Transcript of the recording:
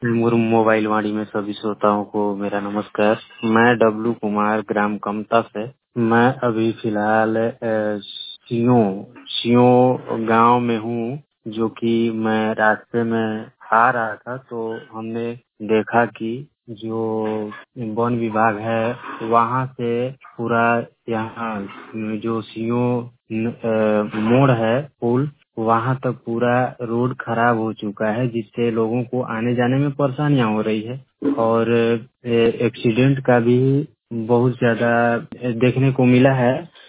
Murmu mobile वाणी में सभी श्रोताओं को मेरा नमस्कार। मैं डब्लू कुमार ग्राम कमता से। मैं अभी फिलहाल सियो सियो गांव में हूँ, जो कि मैं रास्ते में आ रहा था तो हमने देखा कि जो वन विभाग है वहाँ से पूरा यहाँ जो सियो मोड़ है पुल वहाँ तक पूरा रोड खराब हो चुका है, जिससे लोगों को आने जाने में परेशानियां हो रही है और एक्सीडेंट का भी बहुत ज्यादा देखने को मिला है।